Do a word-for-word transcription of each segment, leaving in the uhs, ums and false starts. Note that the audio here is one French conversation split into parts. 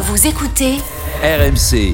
Vous écoutez R M C.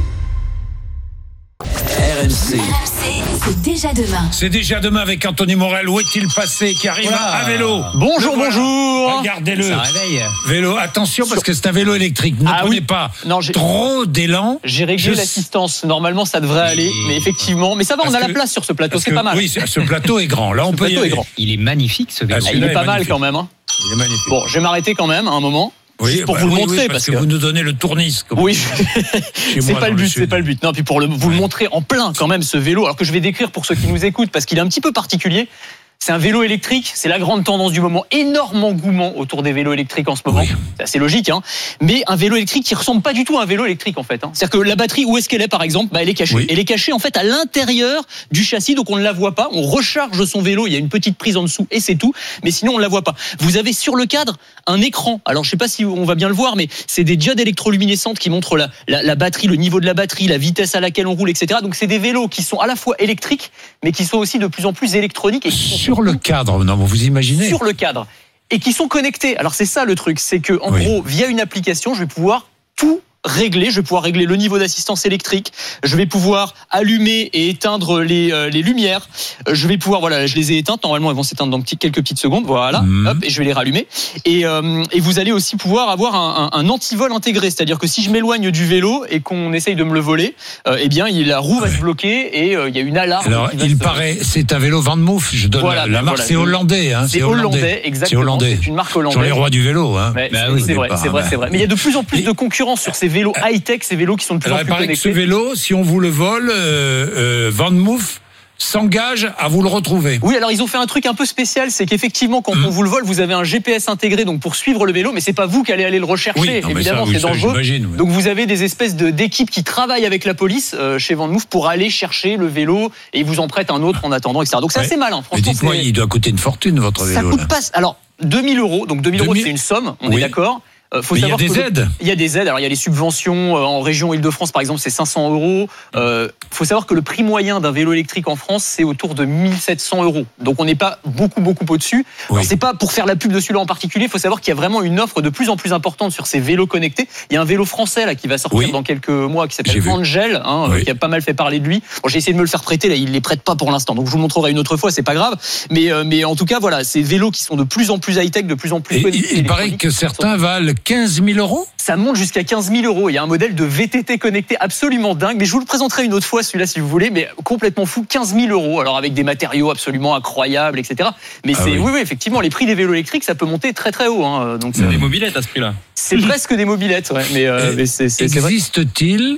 R M C. C'est déjà demain. C'est déjà demain avec Anthony Morel. Où est-il passé? Qui arrive Voilà. à vélo. Bonjour, Le voilà. bonjour. Regardez-le. Ça réveille. Vélo. Attention parce que c'est un vélo électrique. Ne Ah prenez oui. pas Non, j'ai- trop d'élan. J'ai réglé Je- l'assistance. Normalement, ça devrait aller. Mais effectivement, mais ça va, Parce on a la que- place sur ce plateau. Parce C'est que- pas mal. Oui, c'est- ce plateau est grand. Là, on Ce peut y plateau est aller. grand. Il est magnifique ce vélo. Ah, Il celui-là est pas est mal magnifique. quand même. Hein. Il est magnifique. Bon, je vais m'arrêter quand même à un moment. Oui, juste pour bah vous le oui, montrer oui, parce que, que. vous nous donnez le tournis. comme Oui, chez c'est moi pas dans le but, sud. c'est pas le but. Non, puis pour le, vous le montrer en plein quand même ce vélo, alors que je vais décrire pour ceux qui nous écoutent parce qu'il est un petit peu particulier. C'est un vélo électrique, c'est la grande tendance du moment. Énorme engouement autour des vélos électriques en ce moment. Oui. C'est assez logique, hein. Mais un vélo électrique qui ressemble pas du tout à un vélo électrique en fait. Hein. C'est-à-dire que la batterie, où est-ce qu'elle est par exemple? Bah, elle est cachée. Oui. Elle est cachée en fait à l'intérieur du châssis, donc on ne la voit pas. On recharge son vélo, il y a une petite prise en dessous et c'est tout. Mais sinon on ne la voit pas. Vous avez sur le cadre un écran. Alors je sais pas si on va bien le voir, mais c'est des diodes électroluminescentes qui montrent la, la, la batterie, le niveau de la batterie, la vitesse à laquelle on roule, et cetera. Donc c'est des vélos qui sont à la fois électriques, mais qui sont aussi de plus en plus électroniques et qui sont Sur le cadre, non, vous imaginez. sur le cadre et qui sont connectés. Alors c'est ça le truc, c'est que en Oui. gros, via une application, je vais pouvoir tout régler, je vais pouvoir régler le niveau d'assistance électrique, je vais pouvoir allumer et éteindre les, euh, les lumières, Euh, je vais pouvoir, voilà, je les ai éteintes, normalement elles vont s'éteindre dans petit- quelques petites secondes, voilà, Mhm. hop, et je vais les rallumer. Et, euh, et vous allez aussi pouvoir avoir un, un, un anti-vol intégré, c'est-à-dire que si je m'éloigne du vélo et qu'on essaye de me le voler, euh, eh bien il- la roue va Ouais. se bloquer et euh, il y a une alarme. Alors, qui va il se- paraît, c'est un vélo Van Moof. Je donne Voilà, la, la ben marque, voilà. c'est hollandais. Hein, C'est hollandais, exactement. C'est hollandais. C'est une marque Sur les hollandaise. rois du vélo. Hein. Ouais, Bah c'est- oui, c'est au vrai, départ, c'est vrai, bah. c'est vrai. Mais il y a de plus en plus de concurrence sur ces vélos high-tech, ces vélos qui sont de plus Alors, en il plus paraît que ce connectés. vélo, si on vous le vole, euh, euh, Van Moof s'engage à vous le retrouver. Oui, alors ils ont fait un truc un peu spécial, c'est qu'effectivement quand Mmh. on vous le vole, vous avez un G P S intégré donc pour suivre le vélo, mais c'est pas vous qui allez aller le rechercher. Oui, non, mais Évidemment, ça, oui, c'est ça, dangereux. j'imagine, oui. Donc vous avez des espèces de d'équipes qui travaillent avec la police euh, chez Van Moof pour aller chercher le vélo et ils vous en prêtent un autre en attendant, et cetera. Donc c'est Ouais. assez malin. Mais Franchement, dites-moi, c'est- il doit coûter une fortune, votre ça vélo. coûte là. pas. Alors deux mille euros, donc deux mille euros deux mille c'est une somme, on Oui. est d'accord. Euh, faut Mais il y a savoir des que le- aides. Il y a des aides. Alors il y a les subventions euh, en région Île-de-France par exemple, c'est cinq cents euros. Euh, faut savoir que le prix moyen d'un vélo électrique en France c'est autour de mille sept cents euros. Donc on n'est pas beaucoup beaucoup au-dessus. Oui. Alors c'est pas pour faire la pub de celui-là en particulier. Il faut savoir qu'il y a vraiment une offre de plus en plus importante sur ces vélos connectés. Il y a un vélo français là qui va sortir Oui. dans quelques mois qui J'ai s'appelle vu. Angel, hein, Oui. euh, qui a pas mal fait parler de lui. Bon, j'ai essayé de me le faire prêter là, il les prête pas pour l'instant. Donc je vous le montrerai une autre fois, c'est pas grave. Mais euh, mais en tout cas voilà, ces vélos qui sont de plus en plus high-tech, de plus en plus Et connectés, il, il paraît électroniques, que certains valent quinze mille euros. ça monte jusqu'à quinze mille euros. Il y a un modèle de V T T connecté absolument dingue. Mais je vous le présenterai une autre fois, celui-là, si vous voulez. Mais complètement fou, quinze mille euros. Alors, avec des matériaux absolument incroyables, et cetera. Mais Ah c'est, oui. oui. oui, effectivement, les prix des vélos électriques, ça peut monter très, très haut. Hein. Donc, C'est c'est, des mobilettes à ce prix-là. c'est presque des mobilettes, ouais. Mais, euh, Euh, mais c'est, c'est, c'est vrai. Existe-t-il,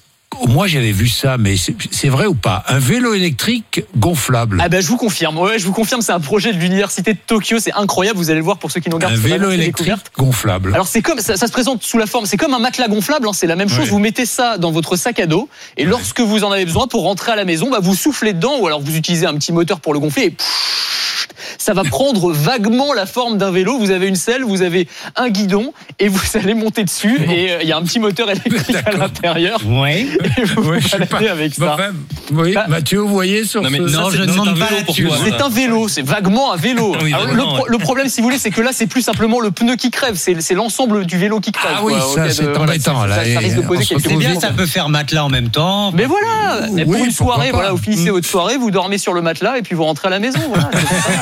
moi j'avais vu ça, mais c'est c'est vrai ou pas, un vélo électrique gonflable? Ah ben, je vous confirme. Ouais, je vous confirme, c'est un projet de l'université de Tokyo. C'est incroyable. Vous allez le voir pour ceux qui nous regardent. Un sur la vélo télé électrique découverte. gonflable. Alors c'est comme ça, ça se présente sous la forme, c'est comme un matelas gonflable, hein, c'est la même chose. Ouais. Vous mettez ça dans votre sac à dos et lorsque vous en avez besoin pour rentrer à la maison, bah, vous soufflez dedans ou alors vous utilisez un petit moteur pour le gonfler et pfff, ça va prendre vaguement la forme d'un vélo. Vous avez une selle, vous avez un guidon et vous allez monter dessus et euh, il y a un petit moteur électrique à D'accord. l'intérieur. Ouais. Et vous Ouais, vous je sais baladez pas. avec Bon, ça. enfin, oui, Bah- Mathieu, vous voyez sur Non, mais ce- non, ça, je c'est- ne demande c'est un pas vélo là-dessus. pour toi. C'est un vélo, c'est vaguement un vélo. Oui, Alors, le, vraiment, pro- le problème, si vous voulez, c'est que là, c'est plus simplement le pneu qui crève, c'est, c'est l'ensemble du vélo qui crève. Ah oui, quoi, ça, au cas c'est de- voilà, embêtant, ça- là, ça, ça risque de et poser on se quelques retrouve C'est bien, vite. ça peut faire matelas en même temps. Mais voilà, mais Oui, pour une pourquoi soirée, pas. voilà, vous finissez votre soirée, vous dormez sur le matelas et puis vous rentrez à la maison. Voilà, c'est ça.